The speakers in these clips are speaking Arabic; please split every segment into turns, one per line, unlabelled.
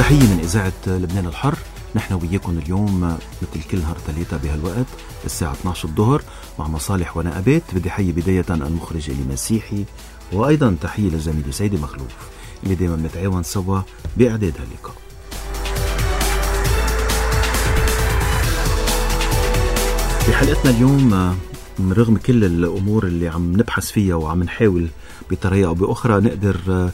تحية من إذاعة لبنان الحر. نحن وياكم اليوم مثل كل نهار ثلاثة بهالوقت الساعة 12 الظهر مع مصالح ونقابات. بدي حيي بداية المخرج إلي مسيحي، وأيضا تحية للزميل سيدي مخلوف اللي دايما نتعاون سوا بإعداد هاللقاء. في حلقتنا اليوم رغم كل الأمور اللي عم نبحث فيها وعم نحاول بطريقة أو بأخرى نقدر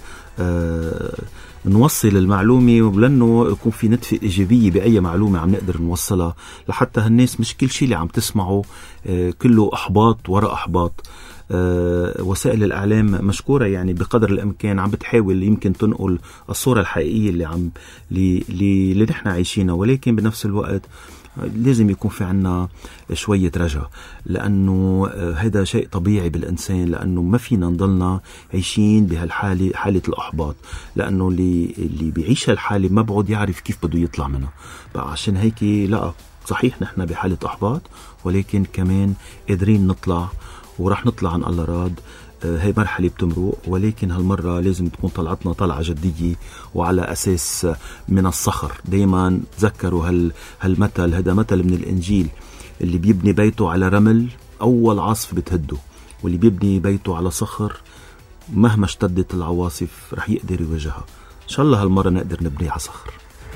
نوصل المعلومة، ولأنه يكون في نتفة إيجابية بأي معلومة عم نقدر نوصلها لحتى هالناس مش كل شيء اللي عم تسمعه كله أحباط وراء أحباط. وسائل الإعلام مشكورة يعني بقدر الإمكان عم بتحاول يمكن تنقل الصورة الحقيقية اللي نحن عايشينها، ولكن بنفس الوقت لازم يكون في عنا شوية رجاء، لأنه هذا شيء طبيعي بالإنسان، لأنه ما فينا نضلنا عايشين بهالحالة، حالة الأحباط، لأنه اللي بيعيش هالحالة ما بعد يعرف كيف بده يطلع منها. بقى عشان هيك لا، صحيح نحن بحالة أحباط، ولكن كمان قادرين نطلع ورح نطلع عن الله راد. هاي مرحلة بتمرق، ولكن هالمرة لازم تكون طلعتنا طلعة جدية وعلى أساس من الصخر. دايما تذكروا هالمثل، هذا مثل من الإنجيل: اللي بيبني بيته على رمل أول عاصف بتهده، واللي بيبني بيته على صخر مهما اشتدت العواصف رح يقدر يواجهها. إن شاء الله هالمرة نقدر نبني على صخر.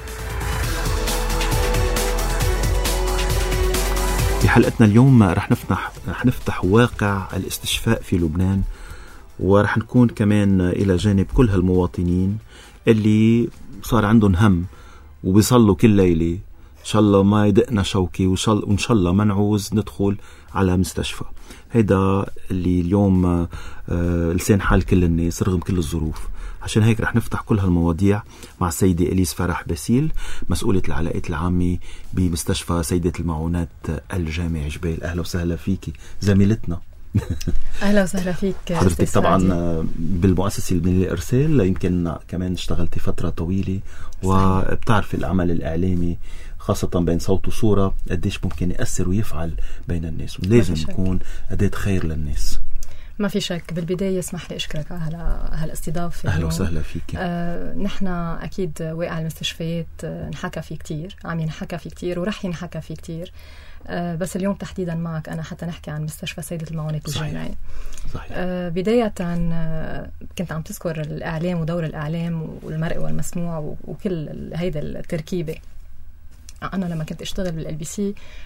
في حلقتنا اليوم رح نفتح واقع الاستشفاء في لبنان، ورح نكون كمان إلى جانب كل هالمواطنين اللي صار عندهم هم وبيصلوا كل ليلة إن شاء الله ما يدقنا شوكي، وإن شاء الله ما نعوز ندخل على مستشفى. هيدا اللي اليوم لسان حال كل الناس رغم كل الظروف. عشان هيك رح نفتح كل هالمواضيع مع السيدة إليس فرح باسيل، مسؤولة العلاقات العامة بمستشفى سيدة المعونات الجامع جبيل. أهلا وسهلا فيكي زميلتنا.
أهلا وسهلا فيك
حضرتك. طبعا بالمؤسسة اللبنانية للإرسال يمكن كمان اشتغلتي فترة طويلة، وبتعرف العمل الإعلامي خاصة بين صوت وصورة قديش ممكن يأثر ويفعل بين الناس، ولازم يكون أداة خير للناس.
ما في شك. بالبداية اسمح لي أشكرك على هالاستضافة.
أهلا وسهلا فيك.
نحن أكيد واقع المستشفيات نحكى فيه كتير، عم ينحكى فيه كتير ورح ينحكى فيه كتير، بس اليوم تحديدا معك أنا حتى نحكي عن مستشفى سيدة المعونات الجامعي. صحيح. بداية كنت عم تذكر الإعلام ودور الإعلام والمرئي والمسموع وكل هيدا التركيبة. أنا لما كنت أشتغل بالLBC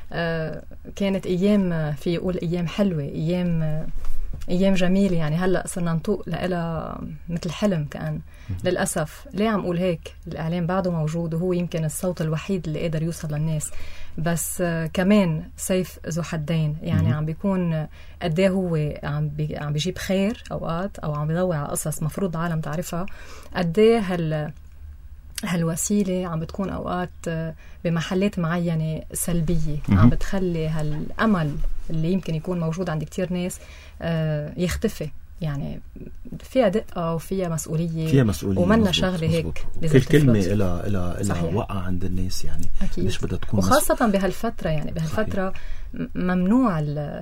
كانت أيام، في يقول أيام حلوة، أيام جميلة يعني. هلأ صرنا نطوق لها مثل حلم كأن. للأسف ليه عم أقول هيك؟ الإعلام بعده موجود وهو يمكن الصوت الوحيد اللي قادر يوصل للناس، بس كمان سيف ذو حدين يعني. عم بيكون قديه هو عم بيجيب خير أوقات، أو عم بيضوي على قصص مفروض عالم تعرفها، قديه هالوسيلة عم بتكون أوقات بمحلات معينة سلبية، عم بتخلي هالأمل اللي يمكن يكون موجود عند كتير ناس يختفي. يعني فيها دقة وفيها مسؤولية ومنا شغلة هيك.
كل كلمة إلى وقع عند الناس يعني. ليش بدها تكون
وخاصة بهالفترة يعني. بهالفترة ممنوع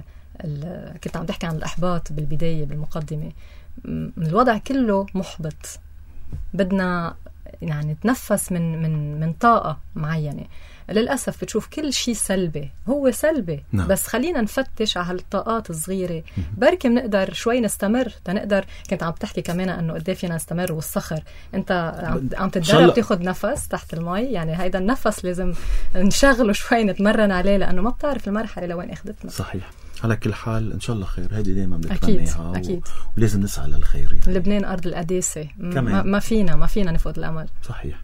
كنت عم تحكي عن الإحباط بالبداية بالمقدمة. الوضع كله محبط، بدنا يعني نتنفس من طاقة معينة. للأسف بتشوف كل شيء سلبي، هو سلبي. نعم. بس خلينا نفتش على هالطاقات الصغيرة، بركي بنقدر شوي نستمر تنقدر. كنت عم تحكي كمان أنه قد ايه فينا نستمر، والصخر أنت عم تتدرب تاخد نفس تحت المي يعني. هيدا النفس لازم نشغله شوي، نتمرن عليه، لأنه ما بتعرف المرحلة لوين أخذتنا.
صحيح. على كل حال إن شاء الله خير، هذه دايما بنتمناها. أكيد. ولازم نسعى للخير يعني.
لبنان أرض القداسة، ما فينا نفقد الأمل.
صحيح.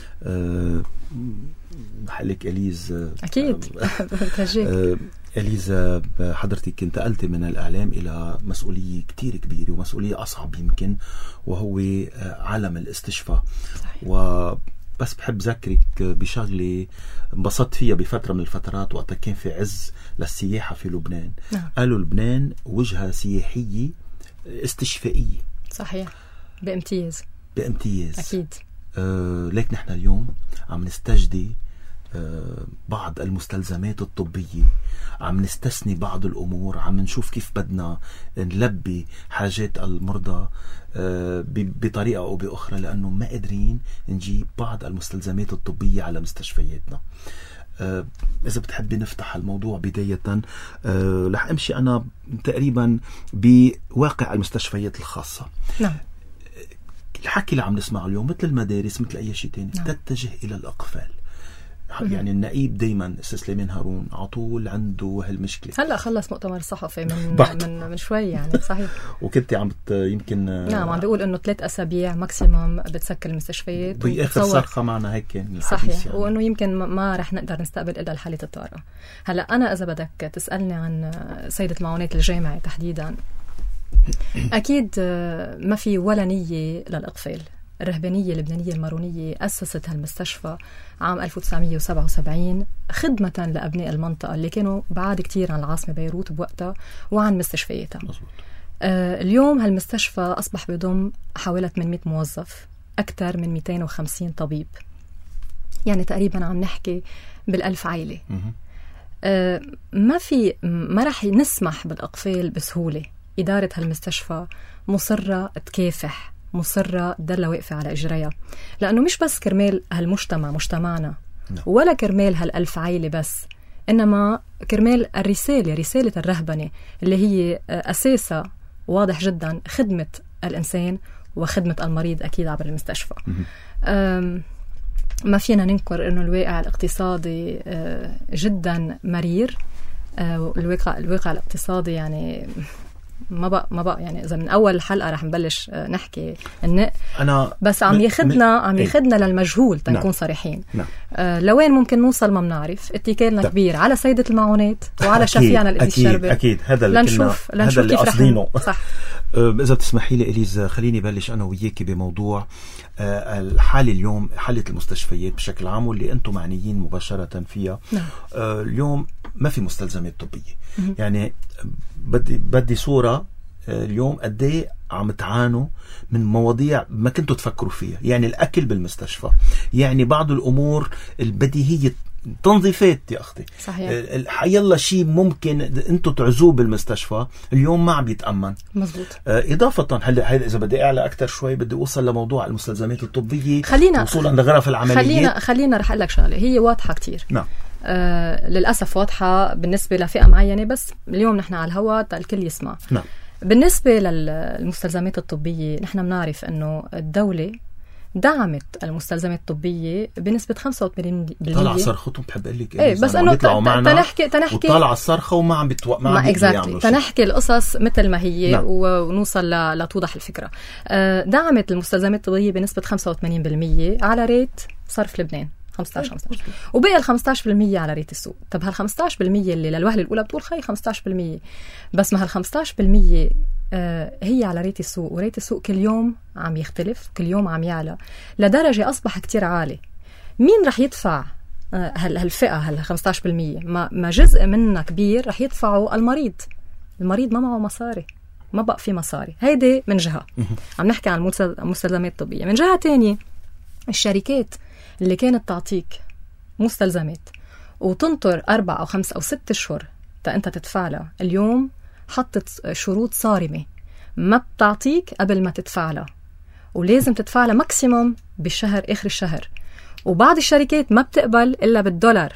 حلك إليز.
أكيد.
إليز، حضرتك انتقلتي من الإعلام إلى مسؤولية كتير كبيرة ومسؤولية أصعب يمكن، وهو عالم الاستشفاء. بس بحب ذكرك بشغلة انبسطت فيها بفترة من الفترات وقت كان في عز للسياحة في لبنان. قالوا لبنان وجهة سياحية استشفائية.
صحيح. بامتياز.
أكيد.
أكيد.
لكن نحن اليوم عم نستجدي بعض المستلزمات الطبية، عم نستثني بعض الأمور، عم نشوف كيف بدنا نلبي حاجات المرضى بطريقة أو بأخرى، لأنه ما قادرين نجيب بعض المستلزمات الطبية على مستشفياتنا. إذا بتحبي نفتح الموضوع بداية، رح أمشي أنا تقريبا بواقع المستشفيات الخاصة.
نعم.
الحكي اللي عم نسمعه اليوم مثل المدارس مثل أي شيء تاني، نعم. تتجه إلى الأقفال. يعني النائب دايما سليمان هارون عطول عنده هالمشكلة.
هلا خلص مؤتمر صحفي من شوي يعني. صحيح.
وكنت عم يمكن
نعم عم بيقول انه 3 أسابيع ماكسيموم بتسكر المستشفيات
باخر صرخة معنا هيك يعني.
صحيح يعني. وانه يمكن ما رح نقدر نستقبل الا حالة الطارئة. هلا انا اذا بدك تسألني عن سيدة المعونات الجامعي تحديدا، اكيد ما في ولا نية للإقفال. الرهبانية اللبنانية المارونية أسست هالمستشفى عام 1977 خدمة لأبناء المنطقة اللي كانوا بعاد كتير عن العاصمة بيروت بوقتها وعن مستشفياتها. اليوم هالمستشفى أصبح بيضم حوالي 800 موظف، أكثر من 250 طبيب، يعني تقريبا عم نحكي بال1000 عائلة. ما رح نسمح بالإقفال بسهولة. إدارة هالمستشفى مصرة تكافح، مصرة تضل واقفة على إجريها، لأنه مش بس كرمال هالمجتمع مجتمعنا ولا كرمال هال1000 عائلة بس، إنما كرمال رسالة الرهبنة اللي هي أساسها واضح جدا خدمة الإنسان وخدمة المريض أكيد عبر المستشفى. ما فينا ننكر إنه الواقع الاقتصادي جدا مرير. الواقع الاقتصادي يعني ما بقى يعني إذا من أول حلقة رح نبلش نحكي بس عم ياخدنا للمجهول تنكون نعم. صريحين. نعم. لوين ممكن نوصل ما بنعرف. اتكالنا كبير على سيدة المعونات وعلى شفيعنا الإدي الشربي.
أكيد هذا
لنشوف كيف رح صح.
إذا تسمحي لي إليز، خليني بلش أنا وياكي بموضوع الحالة اليوم، حالة المستشفيات بشكل عام واللي أنتم معنيين مباشرة فيها. نعم. اليوم ما في مستلزمات طبية. يعني بدي صورة اليوم قديه عم تعانوا من مواضيع ما كنتوا تفكروا فيها، يعني الأكل بالمستشفى، يعني بعض الأمور البديهية، تنظيفات يا أختي. صحيح. يلا شيء ممكن أنتوا تعزوه بالمستشفى اليوم ما عم يتأمن.
مزبوط.
إضافة هذا إذا بدي أعلى أكتر شوي بدي أوصل لموضوع المستلزمات الطبية وصولا لغرف العمليات.
خلينا رح أقول لك شغلة هي واضحة كتير.
نعم.
للأسف واضحة بالنسبة لفئة معينة، بس اليوم نحن على الهواء الكل يسمع.
نعم.
بالنسبة للمستلزمات الطبية نحن بنعرف أنه الدولة دعمت المستلزمات الطبية بنسبة 85%.
طلع صرختهم بحب أقول لك
إيه، بس أنه تنحكي
وطلع الصرخة وما عم
يعملوا تنحكي القصص مثل ما هي. نعم. ونوصل لتوضح الفكرة. دعمت المستلزمات الطبية بنسبة 85% على ريت صرف لبنان 15 وبقي 15% على ريت السوق. طب هال15% اللي للوهلة الأولى بتقول خي 15%، بس ما هال15% هي على ريت السوق، وريت السوق كل يوم عم يختلف، كل يوم عم يعلى لدرجة أصبح كتير عالي. مين رح يدفع هالفئة هال15%؟ ما جزء منها كبير رح يدفعه المريض ما معه مصاري، ما بقى في مصاري. هيدي من جهة عم نحكي عن المستلزمات الطبية. من جهة تانية الشركات اللي كانت تعطيك مستلزمات وتنطر 4 أو 5 أو 6 أشهر أنت تدفع لها، اليوم حطت شروط صارمة، ما بتعطيك قبل ما تدفع لها، ولازم تدفع لها ماكسيموم بالشهر آخر الشهر، وبعض الشركات ما بتقبل إلا بالدولار.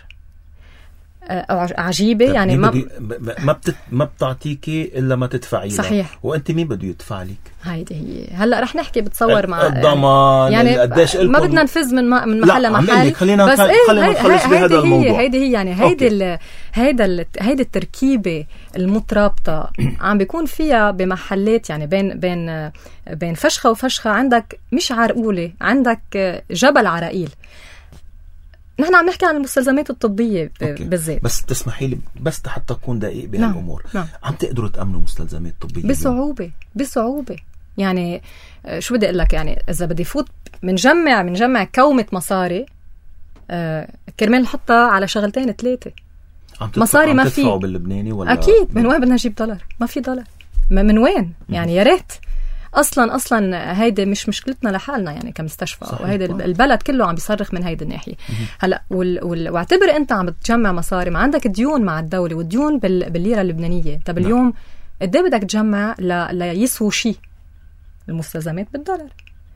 عجيبة يعني
ما بتعطيكي إلا ما تدفعي.
صحيح.
وأنت مين بده يدفع لك؟
هيدي هي. هلا رح نحكي بتصور مع
الضمان
يعني ما بدنا نفز من محل لمحل، بس هيدي هي يعني هيدي التركيبة المترابطة عم بيكون فيها بمحلات، يعني بين فشخة وفشخة عندك مش عرقولة، عندك جبل عراقيل. نحن عم نحكي عن المستلزمات الطبية بالذات.
بس تسمحي لي بس حتى أكون دقيق بهالأمور.
نعم.
عم تقدروا تأمنوا مستلزمات طبية
بصعوبة يعني شو بدي أقول لك، يعني إذا بدي فوت منجمع كومة مصاري كرمال نحطها على شغلتين 3 مصاري ما في
باللبناني ولا
أكيد من وين بدنا نجيب دولار؟ ما في دولار من وين يعني؟ يا ريت اصلا هيدي مش مشكلتنا لحالنا يعني كمستشفى، وهيدي البلد كله عم بيصرخ من هيدي الناحيه. هلا واعتبر انت عم بتجمع مصاري، ما عندك ديون مع الدوله والديون بالليره اللبنانيه. طب اليوم قد ايه بدك تجمع ليسووا شيء؟ المستلزمات بالدولار.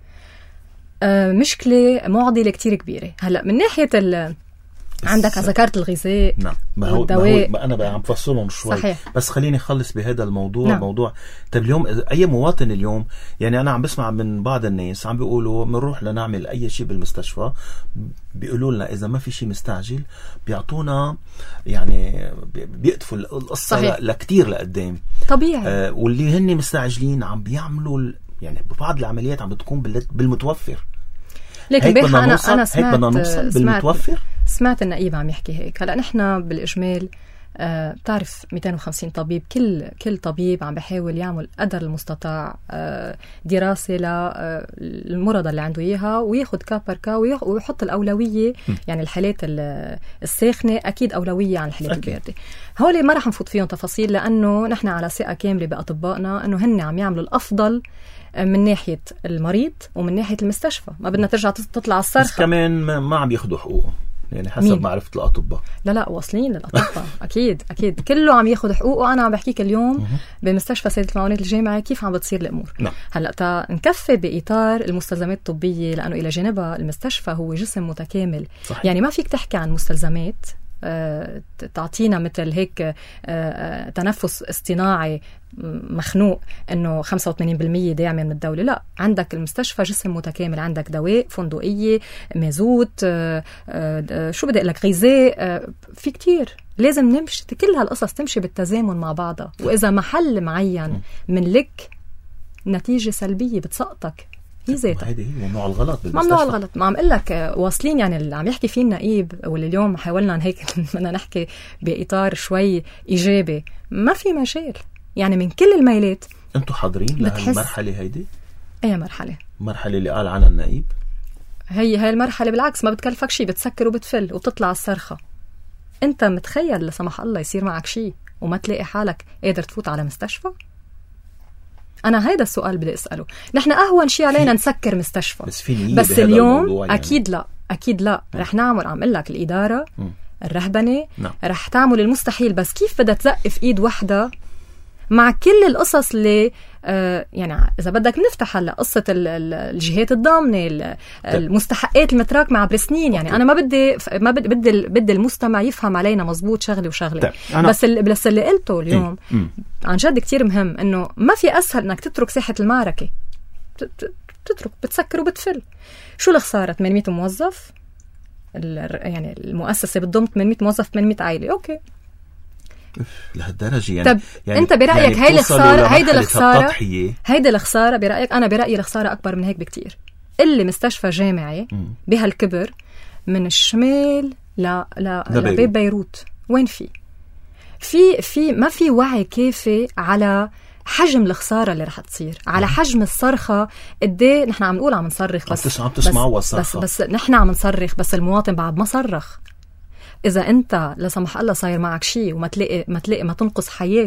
مشكله معضله كتير كبيره. هلا من ناحيه عندك ذكرت الغذاء والدواء،
ما انا بقى عم بفصلهم شوي.
صحيح.
بس خليني اخلص بهذا الموضوع. موضوع طب اليوم اي مواطن اليوم، يعني انا عم بسمع من بعض الناس عم بيقولوا بنروح لنعمل اي شيء بالمستشفى، بيقولوا لنا اذا ما في شيء مستعجل بيعطونا، يعني بيقطفوا القصه لكتير لقدام.
طبيعي.
واللي هن مستعجلين عم بيعملوا يعني ببعض العمليات عم بتكون بالمتوفر.
لكن أنا سمعت
بالمتوفر.
سمعت النقيب عم يحكي هيك. هلا نحن بالإجمال بتعرف 250 طبيب، كل طبيب عم بحاول يعمل قدر المستطاع دراسة للمرضى اللي عنده إياها، وياخد كابركا ويحط الأولوية. يعني الحالات الساخنة أكيد أولوية عن الحالات الباردة. هولي ما رح نفوت فيهم تفاصيل، لأنه نحن على ثقة كاملة بأطبائنا أنه هن عم يعملوا الأفضل من ناحية المريض ومن ناحية المستشفى. ما بدنا ترجع تطلع الصرخة.
بس كمان ما عم ياخدوا حقوقهم، يعني حسب معرفة الأطباء.
لا واصلين للأطباء. أكيد كله عم ياخد حقوقه. أنا عم بحكيك اليوم بمستشفى سيدة المعونات الجامعي كيف عم بتصير الأمور. هلأ نكفي بإطار المستلزمات الطبية، لأنه إلى جانبها المستشفى هو جسم متكامل. صحيح. يعني ما فيك تحكي عن مستلزمات تعطينا مثل هيك تنفس اصطناعي مخنوق انه 85% داعمه من الدوله. لا، عندك المستشفى جسم متكامل، عندك دواء، فندقيه، مازوت، شو بدي اقول لك، غذاء، في كتير. لازم نمشي كل هالقصص تمشي بالتزامن مع بعضها. واذا محل معين من لك نتيجه سلبيه بتسقطك، هي ذاتها.
هيدي هي ممنوع الغلط بالمستشفى.
ممنوع الغلط. ما عم اقول لك واصلين. يعني اللي عم يحكي فيه النقيب، واللي اليوم حاولنا هيك بدنا نحكي باطار شوي ايجابي، ما في مجال. يعني من كل الميلات.
انتوا حاضرين لهالمرحله هيدي؟
اي مرحله؟
المرحله اللي قال عنها النقيب
هي المرحله بالعكس ما بتكلفك شيء، بتسكر وبتفل وبتطلع الصرخه. انت متخيل لا سمح الله يصير معك شيء وما تلاقي حالك قادر تفوت على مستشفى؟ أنا هيدا السؤال بدي أسأله. نحن أهون شيء علينا نسكر مستشفى، بس اليوم يعني. أكيد لا رح نعمل. عم قلك الإدارة الرهبنة رح تعمل المستحيل، بس كيف بدها تزقف إيد واحدة مع كل القصص اللي يعني إذا بدك نفتح هلا قصة الجهات الضامنة، المستحقات المتراكمة عبر سنين. يعني أنا ما بدي المستمع يفهم علينا مزبوط شغلة وشغلة. بس اللي قلته اليوم عن جد كتير مهم، إنه ما في أسهل إنك تترك ساحة المعركة، تترك بتسكر وبتفل. شو الخسارة؟ 800 موظف، يعني المؤسسة بتضم 800 موظف، 800 عائلة. أوكي
لهالدرجة يعني.
طب يعني انت برأيك هاي الخسارة، هيدي الخسارة برأيك؟ انا برأيي الخسارة اكبر من هيك بكتير. اللي مستشفى جامعي بهالكبر من الشمال لباب بيروت، وين في ما في وعي كافي على حجم الخسارة اللي رح تصير، على حجم الصرخة. قديه نحن عم نقول عم نصرخ،
عم تسمعوا الصرخة،
بس نحن عم نصرخ، بس المواطن بعد ما صرخ. إذا أنت لا سمح الله صاير معك شيء وما تلاقي ما تنقص حياة،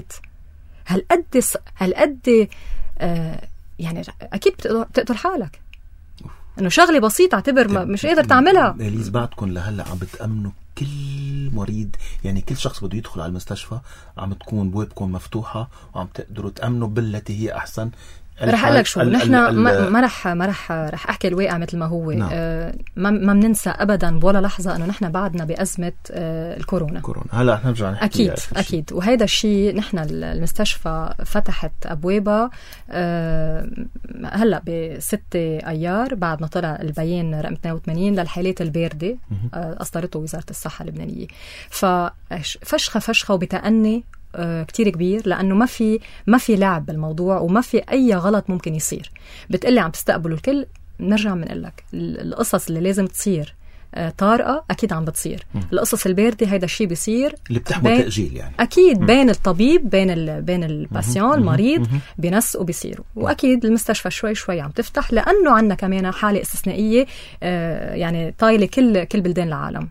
هالقد يعني أكيد بتقتل حالك. إنه شغلة بسيطة اعتبر مش قادر تعملها.
إليز بعدكم لهلا عم بتأمنوا كل مريض، يعني كل شخص بده يدخل على المستشفى عم تكون بوابكم مفتوحة وعم تقدروا تأمنوا بالتي هي أحسن.
رح أقول لك شو، نحن ما رح أحكي الواقع مثل ما هو. ما بننسى أبدا بولا لحظة أنه نحن بعدنا بأزمة الكورونا.
هلا نرجع نحكي
أكيد وهذا الشيء نحن المستشفى فتحت أبوابها هلا ب6 أيار بعد ما طلع البيان رقم 82 للحالات الباردة أصدرته وزارة الصحة اللبنانية. ففشخة وبتأني كتير كبير، لأنه ما في لعب بالموضوع وما في أي غلط ممكن يصير. بتقلي عم تستقبلوا الكل، نرجع منقلك القصص اللي لازم تصير طارئة أكيد عم بتصير. القصص الباردة هيدا الشيء بيصير
اللي بتحمل تأجيل يعني. أكيد
بين الطبيب بين الباسيون المريض بينسقوا بيصيروا. وأكيد المستشفى شوي عم تفتح، لأنه عنا كمان حالة استثنائية يعني طايلة كل بلدان العالم.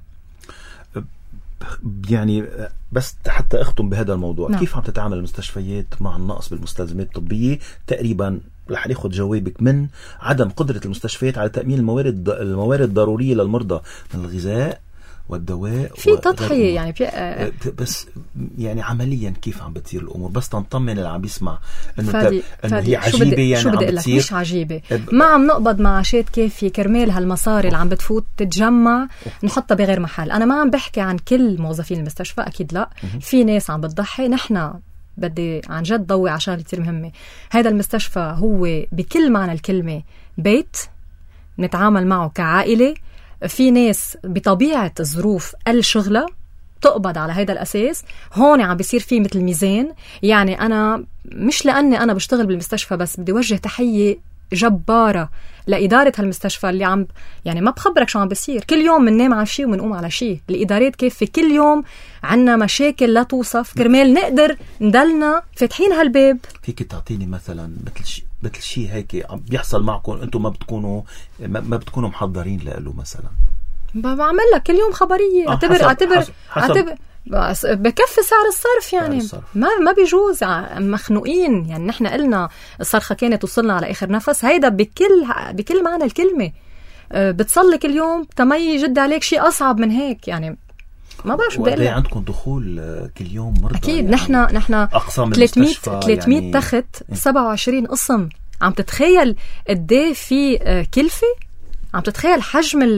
يعني بس حتى أختم بهذا الموضوع. كيف عم تتعامل المستشفيات مع النقص بالمستلزمات الطبية؟ تقريبا رح ناخذ جوابك من عدم قدرة المستشفيات على تأمين الموارد الضرورية للمرضى من الغذاء والدواء
في تضحية يعني
بس يعني عمليا كيف عم بتصير الأمور؟ بس تنطمن اللي عم بيسمع إنه هي عجيبة يعني
شو بدي أقول لك مش عجيبة ما عم نقبض معاشات كافية كرمال هالمصاري اللي عم بتفوت تتجمع نحطها بغير محل. أنا ما عم بحكي عن كل موظفين المستشفى أكيد لا في ناس عم بتضحي. نحن بدي عن جد ضوي على شغله كثير مهمة. هذا المستشفى هو بكل معنى الكلمة بيت نتعامل معه كعائلة. في ناس بطبيعة الظروف الشغلة تقبض على هذا الأساس. هون عم بيصير فيه مثل ميزان. يعني أنا مش لأني أنا بشتغل بالمستشفى بس بدي وجه تحية جبارة لإدارة هالمستشفى اللي عم يعني ما بخبرك شو عم بيصير. كل يوم مننام على شيء ومنقوم على شيء. الإدارات كيف في كل يوم عنا مشاكل لا توصف كرمال نقدر ندلنا فاتحين هالباب.
فيك تعطيني مثلا مثل شيء هيك بيحصل معكم أنتم ما بتكونوا محضرين له مثلا؟
بعمل لك كل يوم خبرية. اعتبر بكفي سعر الصرف يعني ما بيجوز. مخنوقين يعني. نحن قلنا الصرخة كانت وصلنا على آخر نفس. هيدا بكل معنى الكلمة. بتصلي كل يوم تمي جد عليك شيء أصعب من هيك يعني. ما بعرف بدي أقول
عندكم دخول كل يوم مرضى
أكيد
يعني
نحن 300
يعني
تخت 27 قسم. عم تتخيل قديه في كلفة؟ عم تتخيل حجم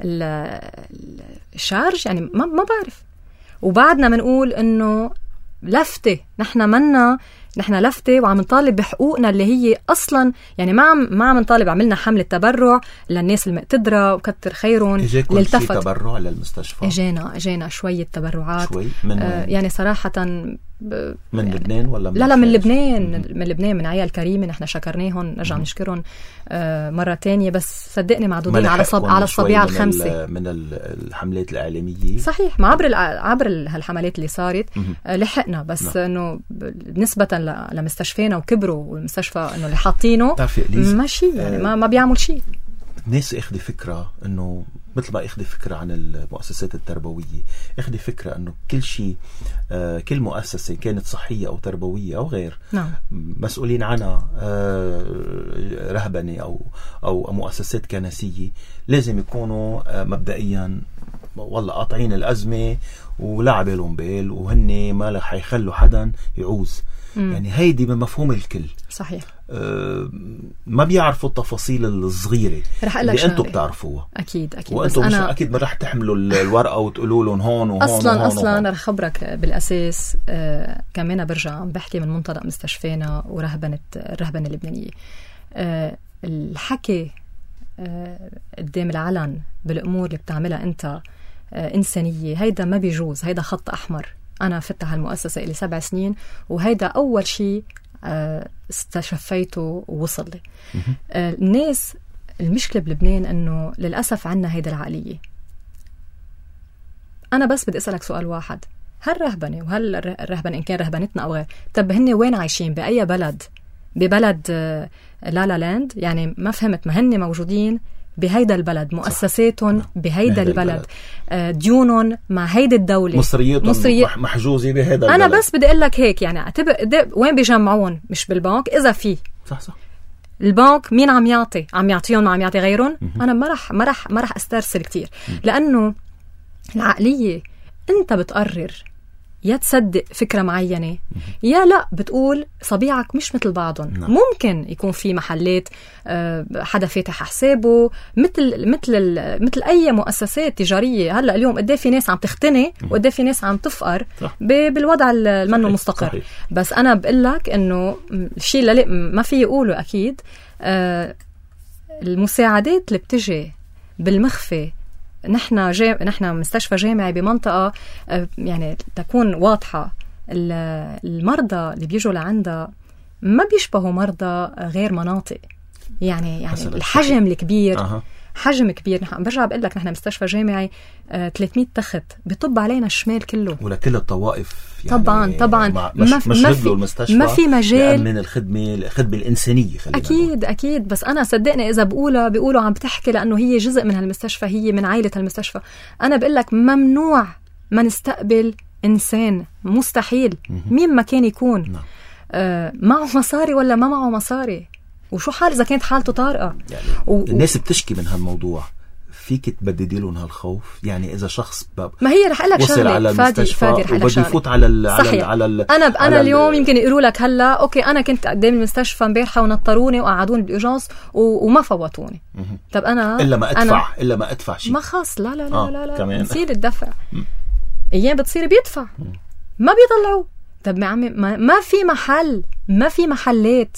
الشارج يعني ما بعرف. وبعدنا منقول انه لفتة. نحن لفتة وعم نطالب بحقوقنا اللي هي اصلا يعني ما عم نطالب. عملنا حملة تبرع للناس المقتدرة وكتر خيرهم.
للتفت تبرع للمستشفى.
اجينا شوية تبرعات
شوي من
يعني صراحة
من لبنان ولا
لا من لبنان من عيال كريمة. نحن شكرناهم نرجع نشكرهم مرة تانية. بس صدقني معدودين على الصبيعة الخمسة
من الحملات الإعلامية.
صحيح ما عبر هالحملات اللي صارت لحقنا. بس انه نسبة لمستشفينا وكبروا والمستشفى انه اللي حاطينه ماشي يعني ما بيعمل شيء.
الناس اخذ فكرة انه مثل ما اخذ فكرة عن المؤسسات التربوية اخذ فكرة انه كل شيء كل مؤسسة كانت صحية او تربوية او غير
نعم.
مسؤولين عنها رهبنة او مؤسسات كنسية لازم يكونوا مبدئيا والله قاطعين الأزمة ولا عبالهم بال وهن ما رح يخلوا حدا يعوز. يعني هيدي بمفهوم الكل.
صحيح.
ما بيعرفوا التفاصيل الصغيرة اللي انتم بتعرفوها.
اكيد
وانتم مش اكيد ما رح تحملوا الورقة وتقولوا لهم هون وهون
اصلا رح خبرك بالاساس. كمان برجع عم بحكي من منطلق مستشفينا ورهبنة الرهبنة اللبنانية. الحكي قدام العلن بالامور اللي بتعملها انت انسانية هيدا ما بيجوز. هيدا خط احمر. أنا فتح المؤسسة إلي 7 سنين وهيدا أول شيء استشفيته ووصل لي. الناس المشكلة بلبنان أنه للأسف عنا هيدا العقلية. أنا بس بدي أسألك سؤال واحد. هل رهبنة وهل الرهبنة إن كان رهبنتنا أو غير طب هن وين عايشين؟ بأي بلد؟ ببلد لا لاند يعني ما فهمت. ما هن موجودين بهيدا البلد مؤسساتهم بهيدا البلد ديونهم مع هيدا الدولة
مصرياتهم محجوزة بهيدا البلد.
أنا بس بدي أقول لك هيك يعني وين بيجمعون؟ مش بالبنك إذا في
صح
البنك مين عم يعطيهم ما عم يعطي غيرهم. أنا ما رح أسترسل كتير لأنه العقلية أنت بتقرر يا تصدق فكرة معينة يا لا بتقول صبيعك مش مثل بعضهم. ممكن يكون في محلات حدا فاتح حسابه مثل أي مؤسسات تجارية. هلأ اليوم قديه في ناس عم تختني وقديه في ناس عم تفقر بالوضع المنه مستقر. بس أنا بقولك إنه الشيء اللي ما في يقوله أكيد المساعدات اللي بتجي بالمخفي. نحن مستشفى جامعي بمنطقة يعني تكون واضحة. المرضى اللي بيجوا لعندها ما بيشبهوا مرضى غير مناطق يعني الحجم الكبير حجم كبير. نحن برجع بقول لك نحن مستشفى جامعي 300 تخت بيطب علينا الشمال كله
ولكل الطوائف يعني
طبعا ما في مجال
من الخدمة الإنسانية.
أكيد بس أنا صدقني إذا بيقولوا عم بتحكي لأنه هي جزء من هالمستشفى هي من عائلة هالمستشفى. أنا بقول لك ممنوع ما نستقبل إنسان مستحيل مين ما كان يكون معه مصاري ولا ما معه مصاري. وشو حال إذا كانت حالته طارئة
يعني الناس بتشكي من هالموضوع. فيك تبددي لهم هالخوف؟ يعني إذا شخص
ما هي رح أقلك شغلة فادي
وبده يفوت على
أنا اليوم يمكن يقولوا لك هلا أوكي أنا كنت قدام المستشفى امبارحة ونطروني وقعدوني بالإجاز وما فوتوني. طب أنا
إلا ما أدفع شيء
ما خاص. لا بتصير الدفع أيام بتصير بيدفع ما بيطلعوا. طب ما في محلات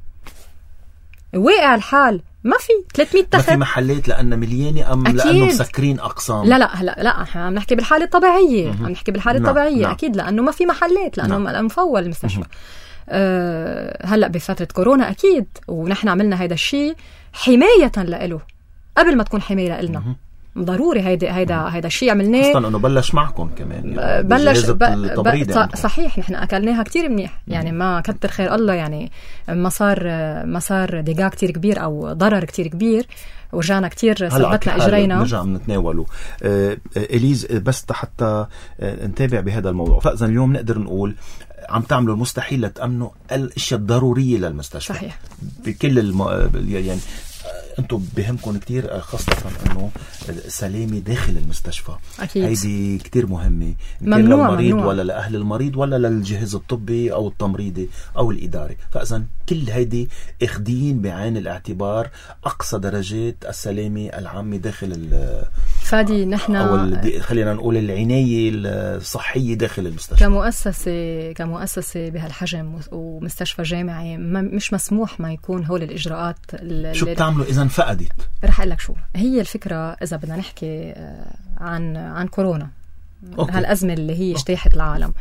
واقع الحال. ما في 300 تخت.
ما في محلات لأن مليانة أم أكيد. لأنه مسكرين أقسام؟
لا احنا عم نحكي بالحالة الطبيعية. أكيد لأنه ما في محلات لأنه مفول المستشفى. هلأ بفترة كورونا أكيد ونحن عملنا هيدا الشيء حماية لإله قبل ما تكون حماية لإلنا. ضروري هيدا الشيء عملناه
اصلا انه بلش معكم كمان يعني
بلش صحيح. نحن اكلناها كتير منيح يعني ما كتر خير الله يعني ما صار ديجا كتير كبير او ضرر كتير كبير ورجعنا كتير ثبتنا اجرينا
نرجع نتناوله. إليز بس حتى نتابع بهذا الموضوع. فاذا اليوم نقدر نقول عم تعملوا المستحيل لتأمنوا الاشياء الضروريه للمستشفى.
صحيح.
بكل يعني انتم بهمكم كتير خاصة انه سلامة داخل المستشفى.
أكيد.
هيدي كتير مهمة
ممنوع
للمريض ولا لأهل المريض ولا للجهاز الطبي او التمريضي او الإداري. فاذا كل هيدي اخدين بعين الاعتبار اقصى درجات السلامة العامة داخل
فادي نحن
خلينا نقول العناية الصحية داخل المستشفى.
كمؤسسة بهالحجم ومستشفى جامعي مش مسموح ما يكون هول الإجراءات.
شو بتعملوا إذا فقدت؟
رح أقول لك شو هي الفكرة. إذا بدنا نحكي عن كورونا هالأزمة اللي هي اجتاحت العالم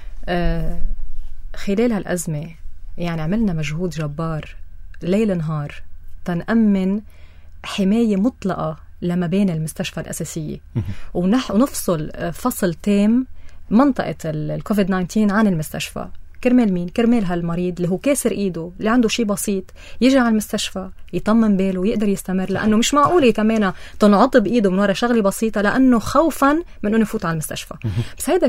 خلال هالأزمة يعني عملنا مجهود جبار ليل نهار تنأمن حماية مطلقة لما بين المستشفى الأساسية ونفصل فصل تام منطقة الكوفيد 19 عن المستشفى. كرمال مين؟ كرمال هالمريض اللي هو كاسر إيده اللي عنده شيء بسيط يجي على المستشفى يطمن باله ويقدر يستمر لأنه مش معقول كمان تنعط بإيده من وراء شغلة بصيطة لأنه خوفا من أنه يفوت على المستشفى. بس هيدا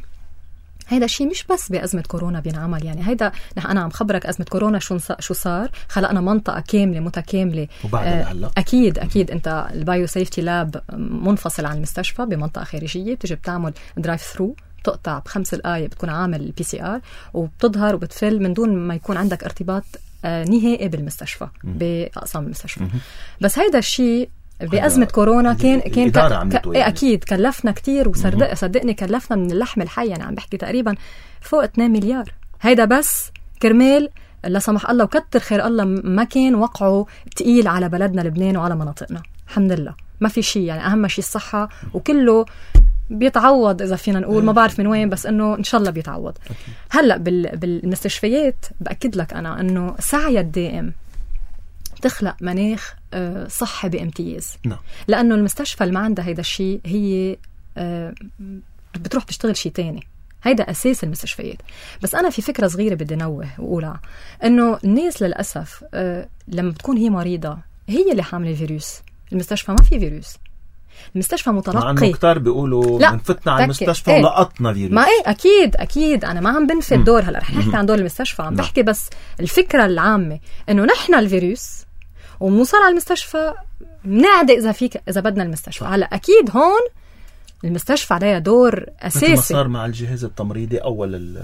الشيء مش بس بأزمة كورونا بينعمل. يعني هيدا أنا عم خبرك أزمة كورونا شو صار. خلقنا منطقة كاملة متكاملة
وبعد
أكيد أنت البايو سيفتي لاب منفصل عن المستشفى بمنطقة خارجية. بتجي بتعمل درايف ثرو تقطع ب5 دقايق بتكون عامل PCR وبتظهر وبتفل من دون ما يكون عندك ارتباط نهائي بالمستشفى بأقسام المستشفى. بس هيدا الشيء بأزمة كورونا كان أكيد كلفنا كتير وصدقني كلفنا من اللحم الحي. يعني عم بحكي تقريبا فوق 2 مليار. هيدا بس كرمال لا سمح الله وكتر خير الله ما كان وقعه تقيل على بلدنا لبنان وعلى مناطقنا. الحمد لله ما في شيء. يعني أهم شيء الصحة وكله بيتعوض إذا فينا نقول ما بعرف من وين بس إنه إن شاء الله بيتعوض. هلأ بالمستشفيات بأكد لك أنا إنه سعي الدائم تخلق مناخ صحي بامتياز. لأنه المستشفى اللي ما عندها هيدا الشيء هي بتروح تشتغل شيء تاني. هيدا أساس المستشفيات. بس أنا في فكرة صغيرة بدي نوه وأقولها إنه الناس للأسف لما بتكون هي مريضة هي اللي حاملة الفيروس. المستشفى ما في فيروس. المستشفى متلقي.
مع انه كتار بيقولوا بنفتنا على المستشفى ولقطنا فيروس.
ما اكيد انا ما عم بنفت دور. هلا رح نحكي عن دور المستشفى. عم بحكي بس الفكره العامه انه نحن الفيروس وموصل على المستشفى بنعدي اذا بدنا المستشفى. هلا اكيد هون المستشفى عليها دور اساسي.
مثل ما صار مع الجهاز التمريضي اول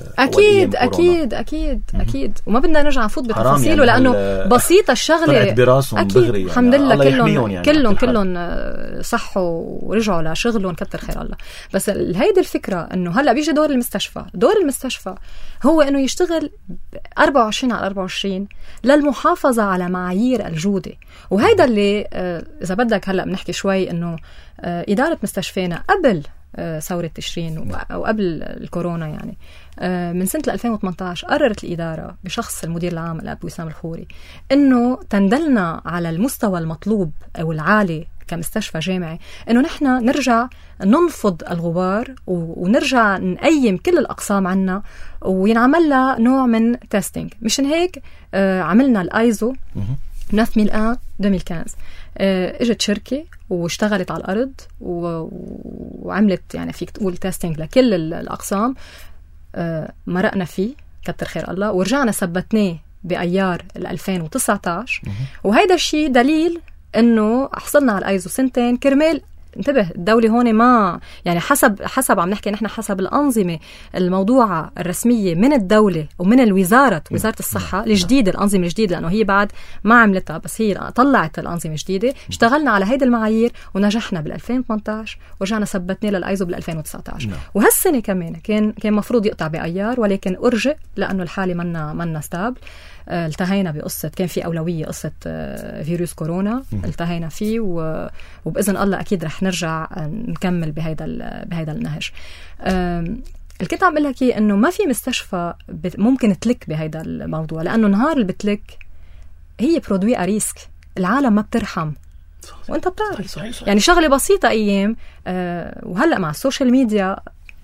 اكيد وما بدنا نرجع نفوت بتفاصيله يعني لانه بسيطه الشغله.
طلعت براسهم دغري يعني.
الحمد لله كلهم صحوا ورجعوا لشغلهم كتر خير الله. بس هيدي الفكره انه هلا بيجي دور المستشفى هو انه يشتغل 24 على 24 للمحافظه على معايير الجوده. وهيدا اللي اذا بدك هلا بنحكي شوي انه إدارة مستشفينا قبل ثورة تشرين وقبل الكورونا يعني من سنة 2018 قررت الإدارة بشخص المدير العام الأب وسام الخوري إنه تندلنا على المستوى المطلوب أو العالي كمستشفى جامعي إنه نحن نرجع ننفض الغبار ونرجع نقيم كل الأقسام عنا وينعمل لها نوع من تيستينج. مشان هيك عملنا الآيزو 9001 2015. اجت شركة واشتغلت على الأرض وعملت يعني فيك تقول تيستينج لكل الأقسام. مرقنا فيه كتر خير الله ورجعنا ثبتناه بأيار 2019 وهيدا الشيء دليل انه حصلنا على الايزو سنتين كرمال. انتبه الدولة هون ما يعني حسب عم نحكي نحن حسب الأنظمة الموضوعة الرسمية من الدولة ومن وزارة الصحة الجديدة، الأنظمة الجديدة، لأنه هي بعد ما عملتها بس هي طلعت الأنظمة الجديدة. اشتغلنا على هيدا المعايير ونجحنا بال2018 ورجعنا ثبتنا للأيزو بال2019. وهالسنة كمان كان مفروض يقطع بأيار ولكن أرجئ لأنه الحالة منا ستابل. التهينا بقصة كان في أولوية قصة فيروس كورونا التهينا فيه وبإذن الله أكيد رح نرجع نكمل بهيدا النهج. اللي كنت عم بقول لك إنه ما في مستشفى ممكن تلك بهيدا الموضوع، لأنه نهار اللي بتلك هي برودوي أريسك، العالم ما بترحم وانت بتعرف. صحيح. يعني شغلة بسيطة أيام وهلأ مع السوشيال ميديا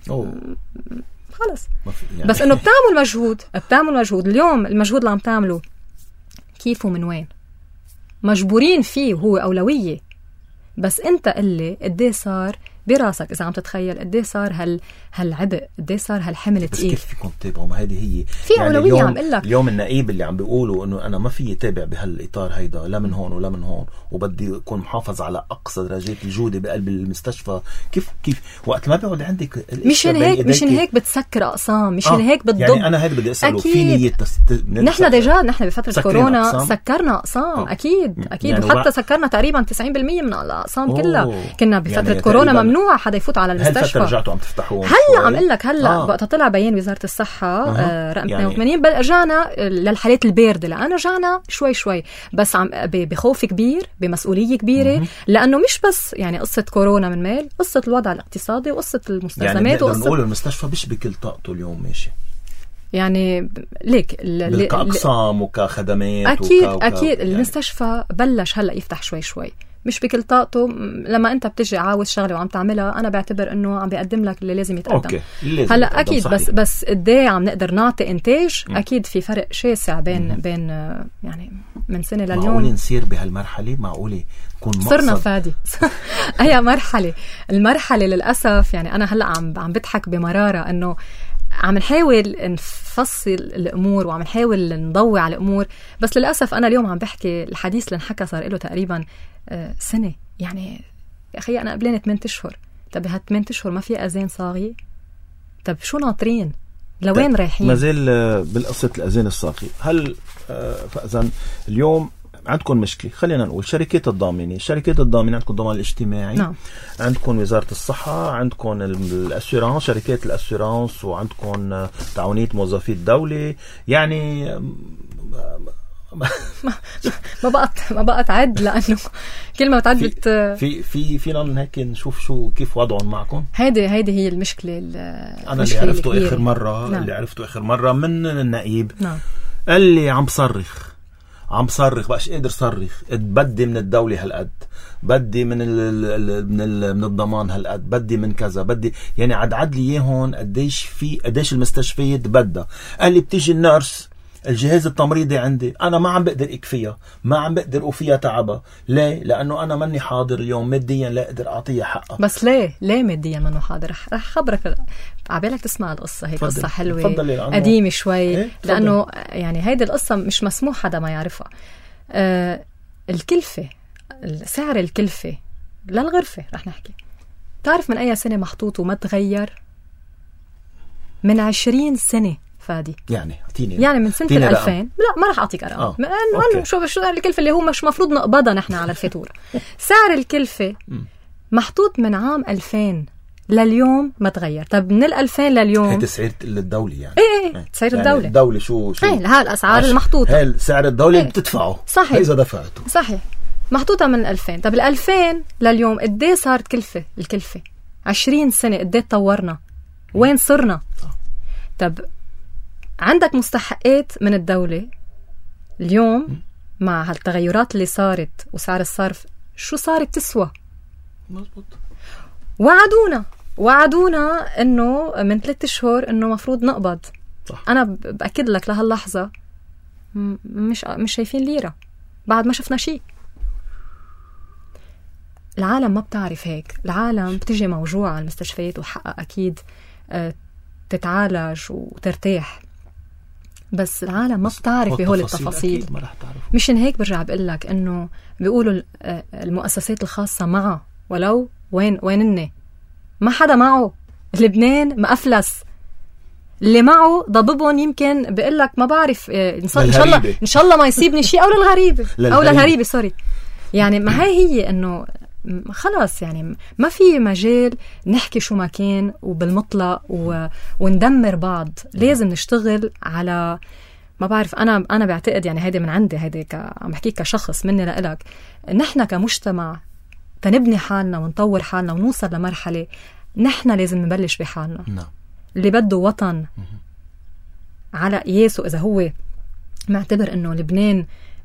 خلص يعني. بس انه بتعمل مجهود اليوم. المجهود اللي عم تعمله كيف ومن وين مجبورين فيه وهو أولوية، بس انت اللي قديه صار براسك إذا عم تتخيل قديه صار هالعبء، قديه صار هالحمل تقيل.
بس كيف فيكم تتابعوا؟ ما هذه هي
في يعني أولوية. عم قلك
اليوم النقيب اللي عم بيقولوا إنه أنا ما في تابع بهالإطار هيدا لا من هون ولا من هون وبدي أكون محافظ على أقصى درجات الجودة بقلب المستشفى. كيف وقت ما بيقعد عندك
مشان هيك بتسكر أقسام، مشان هيك بتضب.
يعني أنا هيدا بدي أسأله في نية
نحن بفترة كورونا سكرنا أقسام. أكيد وحتى سكرنا تقريبا 90% من الأقسام كلها. كنا بفترة يعني كورونا ممنوع حدا يفوت على المستشفى.
هل رجعتوا عم تفتحوا
هلا؟ عم اقول لك هلا وقت طلع بيان وزاره الصحه رقم 82 يعني رجعنا للحالات البارده، لأن رجعنا شوي بس عم بخوف كبير، بمسؤوليه كبيره، لانه مش بس يعني قصه كورونا من مال، قصه الوضع الاقتصادي وقصه المستلزمات.
يعني نقول المستشفى مش بكل طاقته اليوم ماشي، يعني
ليك
كأقسام وكخدمات
أكيد المستشفى بلش هلأ يفتح شوي مش بكل طاقته. لما أنت بتجي عاوز شغلة وعم تعملها أنا بعتبر أنه عم بيقدم لك اللي لازم يتقدم. هلأ أكيد صحيح. بس قديه عم نقدر نعطي إنتاج. أكيد في فرق شاسع بين يعني من سنة لليوم.
معقولة نصير بهالمرحلة؟ معقولة نكون
صرنا فادي هي المرحلة للأسف. يعني أنا هلأ عم بضحك بمرارة أنه عم نحاول نفصل الأمور وعم نحاول نضوي على الأمور، بس للأسف أنا اليوم عم بحكي الحديث اللي انحكى صار له تقريبا سنة. يعني يا أخي أنا قبلين 8 أشهر. طب هال8 أشهر ما في أذان صاغي؟ طب شو ناطرين؟ لوين رايحين؟
ما زال بالقصة الأذان الصاغي. هل فإذن اليوم عندكم مشكلة؟ خلينا نقول شركات الضامنة عندكم الضمان الاجتماعي.
نعم.
عندكم وزارة الصحة، عندكم الأسيرانس، شركات الأسيرانس، وعندكم تعاونية موظفي الدولة. يعني
ما بقت عد، لأنه كل ما تعد
فينا هيك نشوف شو كيف وضعهم معكم.
هيدي هي المشكلة.
أنا اللي عرفته آخر مرة نعم. اللي عرفته آخر مرة من النقيب
نعم.
اللي عم صرخ بقاش قادر صرخ. بدي من الدولة هالقد، بدي من الضمان هالقد، بدي من كذا، بدي يعني عد لي اياهم قديش المستشفيات بدها. قال لي بتيجي النيرس الجهاز التمريضي عندي أنا ما عم بقدر أكفيها، ما عم بقدر أوفيها تعبها. ليه؟ لأنه أنا ماني حاضر اليوم ماديا لا أقدر أعطيها حقها.
بس ليه ماديا منه حاضر؟ رح خبرك عبالك تسمع القصة. هي قصة حلوة قديمة شوي. لأنه يعني هيدي القصة مش مسموح حدا ما يعرفها. الكلفة، سعر الكلفة للغرفة رح نحكي، تعرف من أي سنة محطوط وما تغير؟ من 20 سنة فادي. يعني من سنة 2000. لا ما راح أعطيك أرقام. شو الكلفة اللي هو مش مفروض نقبضها نحن على الفاتورة. سعر الكلفة محطوط من عام 2000 لليوم ما تغير. طب من 2000 لليوم
هي تسعير الدولة يعني.
ايه تسعير
يعني الدولة شو
هاي الأسعار المحطوطة.
هاي سعر الدولة بتدفعه.
صحيح.
إذا دفعته.
صحيح. محطوطة من 2000. طب 2000 لليوم قديه صارت الكلفة 20 سنة قديه تطورنا؟ وين صرنا؟ طب عندك مستحقات من الدولة اليوم مع هالتغيرات اللي صارت وسعر الصرف شو صارت تسوى؟
مزبوط.
وعدونا انه من 3 أشهر انه مفروض نقبض. صح. انا بأكد لك لهاللحظة مش شايفين ليرة، بعد ما شفنا شيء. العالم ما بتعرف هيك. العالم بتجي موجوعة على المستشفيات وحقها أكيد تتعالج وترتاح. بس العالم ما بتعرف بهول التفاصيل. مشان هيك برجع بقول لك انه بيقولوا المؤسسات الخاصة معه ولو وين ما حدا معه. لبنان مأفلس، اللي معه ضببهم يمكن بقول لك ما بعرف ان شاء الله ما يصيبني شيء او للغريبة سوري. يعني ما هي انه خلاص يعني ما في مجال نحكي شو ما كان وبالمطلق وندمر بعض. لازم نشتغل على ما بعرف. انا بعتقد يعني هيدي من عندي، هيدي عم بحكي كشخص مني لإلك، نحن كمجتمع تنبني حالنا ونطور حالنا ونوصل لمرحلة نحن لازم نبلش بحالنا. اللي بده وطن على قياسه، إذا هو معتبر إنه لبنان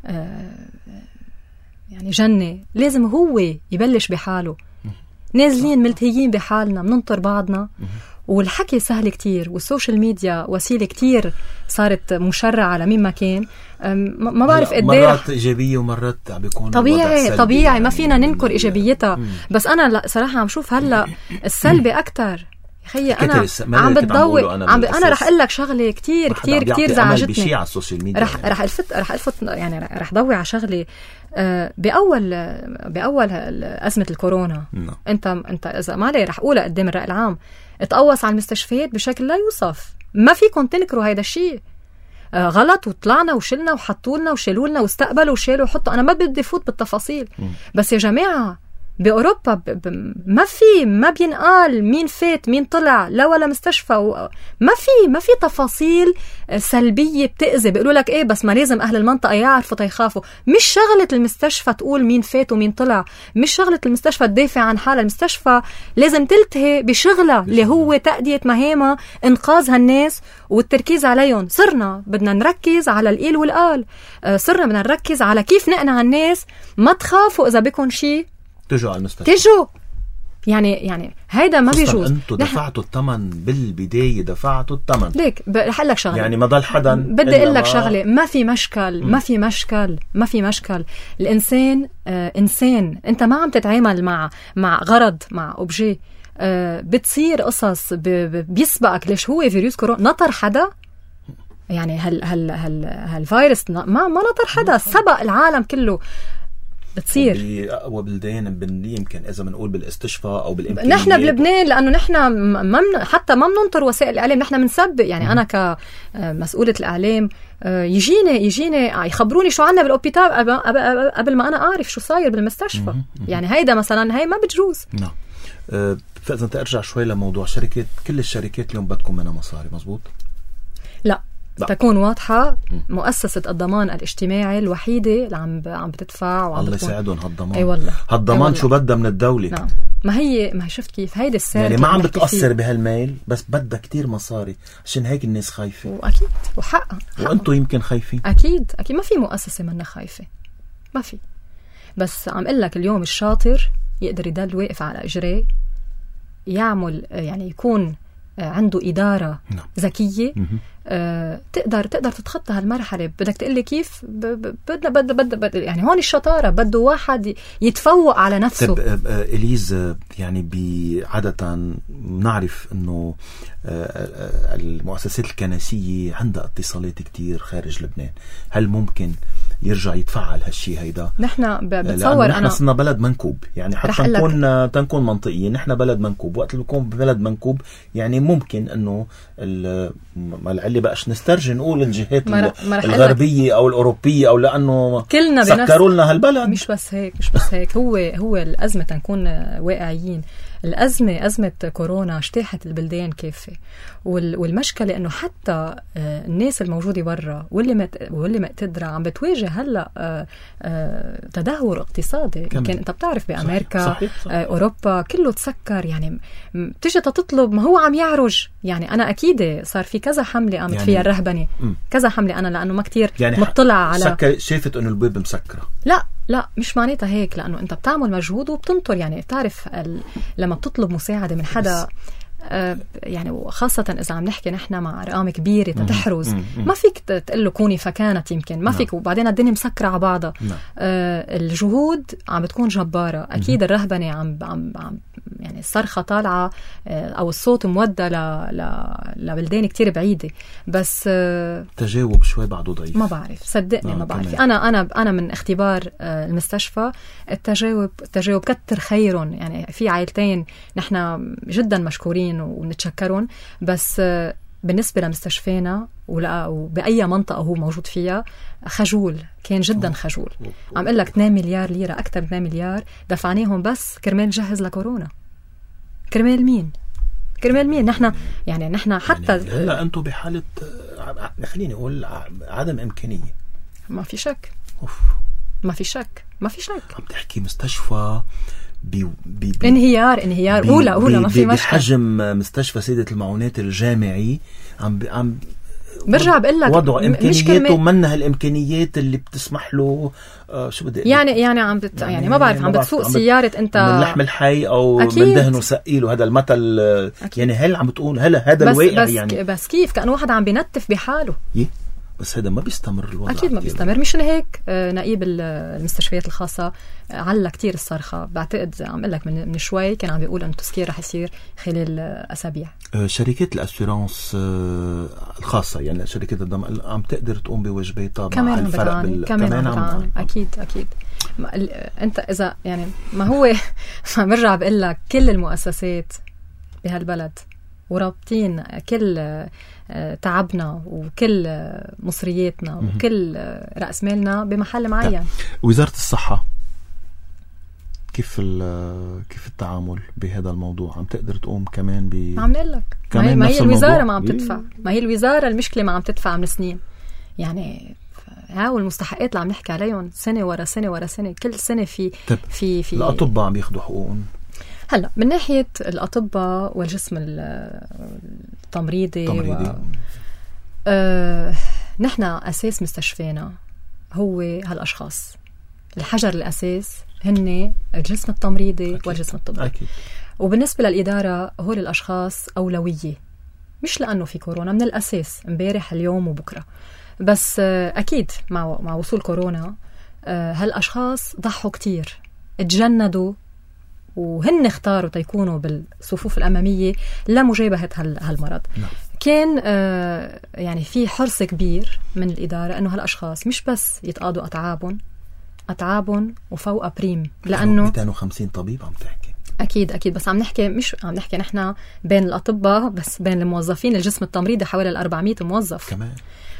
يعني جنة، لازم هو يبلش بحاله. نازلين ملتهيين بحالنا بننطر بعضنا، والحكي سهل كتير، والسوشيال ميديا وسيلة كتير صارت مشرعة على مين ما كان. ما بعرف قد ايه
مرات إيجابية ومرات بيكون
طبيعي ما فينا ننكر إيجابيتها. بس أنا لا صراحة عم شوف هلا السلبي أكتر. خيي أنا عم بتضوي أنا رح أقول لك شغلة كتير زعجتني
على السوشيال ميديا.
رح ألفت يعني رح ضوي على شغلة بأول أزمة الكورونا. أنت إذا ما لي رح أقولها قدام الرأي العام، اتقوص على المستشفيات بشكل لا يوصف. ما فيكم تنكروا هيدا الشيء. غلط، وطلعنا وشلنا وحطولنا وشيلولنا واستقبلوا وشيلوا وحطوا. أنا ما بدي فوت بالتفاصيل، بس يا جماعة بأوروبا ما بينقال مين فات مين طلع لا ولا مستشفى. ما في تفاصيل سلبية بتأذي. بيقولوا لك إيه بس ما لازم أهل المنطقة يعرفوا تيخافوا. مش شغلة المستشفى تقول مين فات ومين طلع، مش شغلة المستشفى تدافع عن حالها. المستشفى لازم تلتهي بشغلها اللي هو تأدية مهامها إنقاذ هالناس والتركيز عليهم. صرنا بدنا نركز على القيل والقال، صرنا بدنا نركز على كيف نقنع الناس ما تخافوا إذا بكون شيء
تجوا على المستشفى.
يعني هيدا ما بيجوز.
انتوا دفعتوا الثمن بالبداية، دفعتوا الثمن.
ليك رح اقول لك شغله،
يعني ما ضل حدا.
بدي اقول لك شغله، ما في مشكل. الانسان انسان. انت ما عم تتعامل مع غرض، مع اوبجي. بتصير قصص بيسبقك. ليش هو فيروس كورونا نطر حدا؟ يعني هالفيروس ما نطر حدا، سبق العالم كله. بتصير
بأقوى بلدان يمكن إذا بنقول بالاستشفاء أو بالإمكانيات.
نحن بلبنان لأنه نحن حتى ما بننطر وسائل الإعلام، نحن بنسبق. يعني أنا كمسؤولة الإعلام يجيني يخبروني شو عنا بالأوبيتال قبل ما أنا أعرف شو صاير بالمستشفى. يعني هيدا مثلا هي ما بتجوز.
نعم. فإذا أنت أرجع شوي لموضوع شركات، كل الشركات اليوم بدكم منها مصاري، مزبوط؟
لا. تكون واضحة، مؤسسة الضمان الاجتماعي الوحيدة اللي عم بتدفع وعم
الله يساعدهم هالضمان.
اي والله
هالضمان شو بدها من الدولة.
نعم. ما هي شفت كيف هيدا السعر
يعني ما عم بتأثر بهالميل، بس بدها كتير مصاري. عشان هيك الناس خايفة،
وأكيد وحقا
وأنتوا يمكن خايفين.
أكيد ما في مؤسسة منا خايفة، ما في. بس عم قل لك اليوم الشاطر يقدر يضل واقف على إجريه، يعمل يعني يكون عنده إدارة ذكية. تقدر تتخطى هالمرحلة. بدك تقلي كيف؟ بدنا يعني هون الشطارة، بده واحد يتفوق على نفسه.
طيب إليز، يعني عادة نعرف إنه المؤسسات الكنسية عندها اتصالات كتير خارج لبنان. هل ممكن يرجع يتفعل هالشي هيدا؟
نحن بتصور
نحن صرنا بلد منكوب، يعني حتى نكون منطقيين. نحن بلد منكوب، وقت اللي نكون ببلد منكوب يعني ممكن إنه اللي بقاش نسترجي نقول الجهات الغربية أو الأوروبية، أو لأنه
كلنا
سكروا لنا هالبلد.
مش بس هيك هو الأزمة تنكون واقعيين. أزمة كورونا اجتاحت البلدان كافة. والمشكلة إنه حتى الناس الموجودة برا واللي ما قدرة عم بتواجه هلا تدهور اقتصادي. يمكن أنت بتعرف بأمريكا صحيح. أوروبا كله تسكر. يعني تيجي تطلب، ما هو عم يعرج. يعني أنا أكيد صار في كذا حملة قامت فيها الرهبنة، كذا حملة. أنا لأنه ما كتير يعني مطلع على
شايفت إنه الباب مسكرة.
لا مش معناتها هيك، لأنه أنت بتعمل مجهود وبتنطر. يعني بتعرف لما بتطلب مساعدة من حدا، يعني وخاصة إذا عم نحكي نحن مع أرقام كبيرة تحرز، ما فيك تقول له كوني فكانت، يمكن ما فيك. وبعدين الدنيا مسكرة على بعضها. الجهود عم بتكون جبارة. أكيد الرهبنة عم يعني الصرخة طالعة أو الصوت مودى لبلدان كتير بعيدة، بس
تجاوب شوي بعده ضعيف.
ما بعرف، صدقني ما بعرف. أنا من اختبار المستشفى التجاوب كتر خيرهم. يعني في عائلتين نحن جدا مشكورين ونتشكرون، بس بالنسبة لمستشفينا وبأي منطقة هو موجود فيها خجول، كان جدا خجول. عم قلك 2 مليار ليرة، أكتر من 2 مليار دفعناهم بس كرمال نجهز لكورونا. كرمال مين؟ نحن حتى
هلا أنتم بحالة خليني أقول عدم إمكانية.
ما في شك. ما في شك.
عم تحكي مستشفى
انهيار هولا ما في مشكلة.
بحجم مستشفى سيدة المعونات الجامعي عم
برجع بقول لك
وضع امكانياته منها الامكانيات اللي بتسمح له شو بدي
يعني ما بعرف عم بتسوق سيارة انت
من لحم الحي او أكيد. من دهن وسقيله، هذا المثل أكيد. يعني هل عم بتقول هذا الواقع؟ يعني
بس كيف كأنه واحد عم بينتف بحاله.
بس هذا ما بيستمر الوضع.
أكيد ما بيستمر. مشان هيك نقيب المستشفيات الخاصة علّى كتير الصرخة. بعتقد عم أقول لك من شوي كان عم بيقول أن التسكير رح يصير خلال أسابيع.
شركات الأسيرانس الخاصة، يعني شركات الدم عم تقدر تقوم بواجباتها
مع الفرق كمان عم أكيد أنت إذا يعني ما هو ما برجع بقول لك كل المؤسسات بهالبلد ورابطين كل تعبنا وكل مصرياتنا وكل رأس مالنا بمحل معين.
وزارة الصحة كيف التعامل بهذا الموضوع؟ عم تقدر تقوم كمان
عم نقول لك ما هي الوزارة ما عم تدفع. ما هي الوزارة المشكلة ما عم تدفع من سنين. يعني والمستحقات اللي عم نحكي عليهم سنة ورا سنة ورا سنة، كل سنة في
الأطباء عم ياخدوا حقوقهم.
هلا من ناحية الأطباء والجسم التمريضي نحن أساس مستشفينا هو هالأشخاص. الحجر الأساس هن الجسم التمريضي والجسم الطبي. وبالنسبة للإدارة هول الأشخاص أولوية، مش لأنه في كورونا، من الأساس امبارح اليوم وبكرة. بس أكيد مع وصول كورونا هالأشخاص ضحوا كتير، اتجندوا وهن اختاروا تيكونوا بالصفوف الأمامية لمجابهة هالمرض. كان يعني في حرص كبير من الإدارة أنه هالأشخاص مش بس يتقاضوا أتعابهم وفوق بريم، لأنه
250 طبيب عم تحكي.
أكيد بس مش عم نحكي نحن بين الأطباء بس، بين الموظفين الجسم التمريضي حوالي 400 موظف كمان.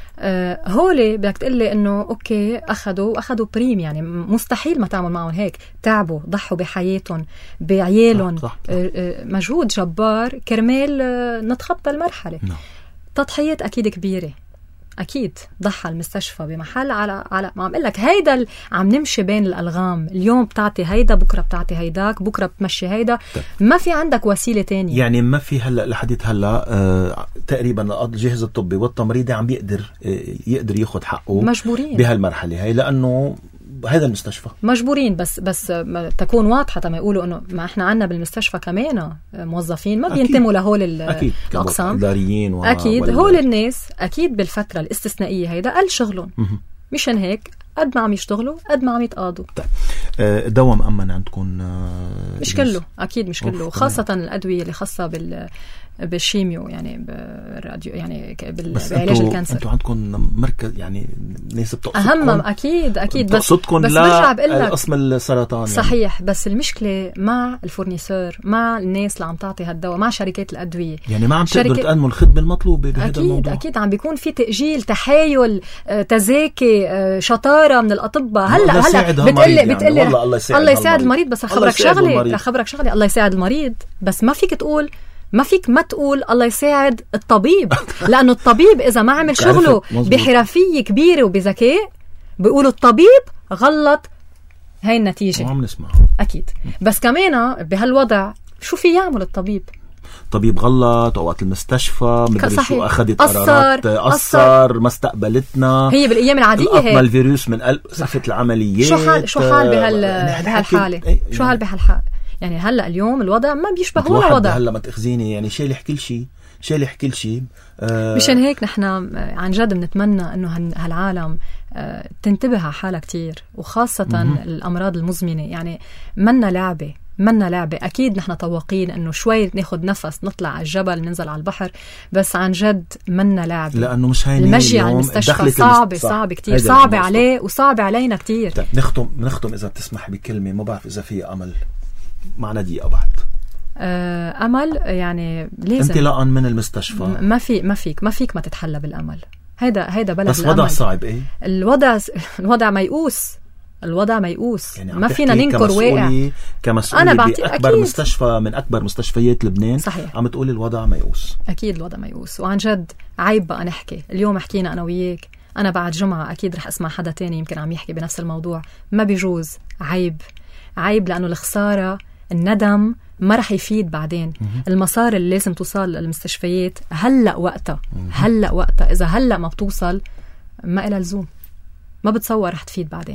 هولي بدك تقلي انه اوكي اخذوا بريم، يعني مستحيل ما تعمل معهم هيك. تعبوا، ضحوا بحياتهم بعيالهم، مجهود جبار كرمال نتخطى المرحله. تضحيات اكيد كبيره، اكيد ضحى المستشفى بمحل على ما عم اقول لك هيدا عم نمشي بين الالغام. اليوم بتعطي هيدا، بكره بتعطي هيداك، بكره بتمشي هيدا. ما في عندك وسيله تانية.
يعني ما في هلا لحديت هلا تقريبا الجهاز الطبي والتمريضي عم يقدر ياخذ حقه.
مجبورين
بهالمرحله هي، لانه هذا المستشفى مجبورين.
بس تكون واضحه تما يقولوا انه ما احنا عنا بالمستشفى كمان موظفين ما بينتموا لهول الاقسام اداريين اكيد هول الناس اكيد بالفتره الاستثنائيه هيدا قل شغلهم. مشان هيك قد ما عم يشتغلوا قد ما عم يتقاضوا.
الدواء مأمن عندكم؟
مش كله اكيد، مش كله، خاصه الادويه اللي خاصه بالشيميو، يعني بالراديو، يعني بعلاج الكانسر.
انتوا عندكم مركز يعني ناس بتقصدكم
اهم اكيد بس
برجع بقول لك قسم السرطان
صحيح يعني. بس المشكله مع الفورنيسور، مع الناس اللي عم تعطي هالدواء، مع شركات الادويه،
يعني ما عم تقدروا تقدموا الخدمه المطلوبه بهذا الموضوع.
اكيد عم بيكون في تاجيل، تحايل، تزاكي، شطاره من الاطباء. هلا بتقلي يعني الله يساعد المريض. بس رح خبرك شغله الله يساعد المريض، بس ما فيك ما تقول الله يساعد الطبيب. لأنه الطبيب إذا ما عمل شغله بحرفية كبيرة وبذكاء بيقولوا الطبيب غلط. هاي النتيجة
وعم نسمع
أكيد. بس كمان بهالوضع شو في يعمل الطبيب
غلط، أوقات المستشفى مدري شو أخذت قرارات أثر ما استقبلتنا.
هي بالأيام العادية
هي الفيروس من قلب سقفة العمليات.
شو حال بهالحالة؟ شو حال بهالحال؟ يعني هلا اليوم الوضع ما بيشبه ولا وضع.
هلا ما تاخذيني يعني شيء يحكي شيء.
مشان هيك نحن عن جد بنتمنى انه هالعالم تنتبه على حالها كتير، وخاصة الامراض المزمنة. يعني منا لعبة، منا لعبة. أكيد نحن طواقين إنه شوي ناخد نفس، نطلع على الجبل، ننزل على البحر، بس عن جد منا لعبة،
لأنه مش هيني
المشي على المستشفى صعبة كتير، صعبة عليه وصعبة علينا كتير.
طيب نختم إذا بتسمح بكلمة، ما بعرف إذا في أمل معنا دقيقة بعد.
أمل يعني لازم
انطلاقا من المستشفى
ما فيك ما تتحلى بالأمل. هيدا بلد
بس الأمل. وضع صعب. إيه
الوضع ميؤوس، الوضع ميؤوس،
يعني
ما فينا ننكر واقع.
كمسؤولي بأكبر مستشفى من أكبر مستشفيات لبنان.
صحيح.
عم تقولي الوضع ميؤوس.
أكيد الوضع ميؤوس، وعن جد عيب بقى نحكي. اليوم حكينا أنا وياك، أنا بعد جمعة أكيد رح أسمع حدا تاني يمكن عم يحكي بنفس الموضوع. ما بيجوز، عيب لأنه الخسارة، الندم ما رح يفيد بعدين. المسار اللي لازم توصل للمستشفيات هلأ وقتها، إذا هلأ ما بتوصل ما إلها لزوم، ما بتصور رح تفيد بعدين.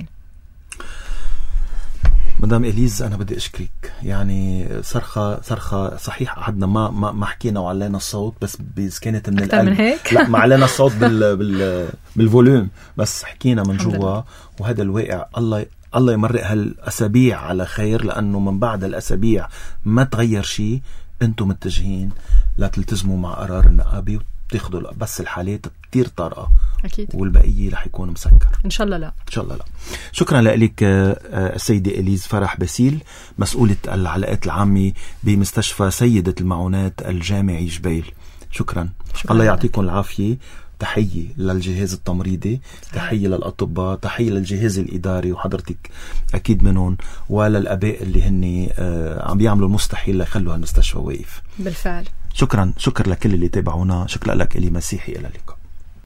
مدام إليز أنا بدي أشكرك. يعني صرخة صحيح، قعدنا ما حكينا وعلينا الصوت، بس كانت من
القلب. من هيك؟
لا، ما علينا الصوت بالفوليوم، بس حكينا من جوا. وهذا الواقع الله يمرق هالأسابيع على خير، لأنه من بعد الأسابيع ما تغير شيء. أنتم متجهين لا تلتزموا مع قرار النقابة وتاخدوا بس الحالات كتير طارئة،
أكيد،
والبقية رح يكون مسكر
إن شاء الله. لا
إن شاء الله لا. شكرا لك السيدة إليز فرح باسيل، مسؤولة العلاقات العامة بمستشفى سيدة المعونات الجامعي جبيل. شكرا الله يعطيكم العافية. تحية للجهاز التمريضي، تحية للأطباء، تحية للجهاز الإداري وحضرتك أكيد منهم، وللأباء اللي هن عم بيعملوا المستحيل ليخلوا هالمستشفى واقف.
بالفعل.
شكرا لكل اللي تابعونا. شكرا لك إلي مسيحي. إلى اللقاء.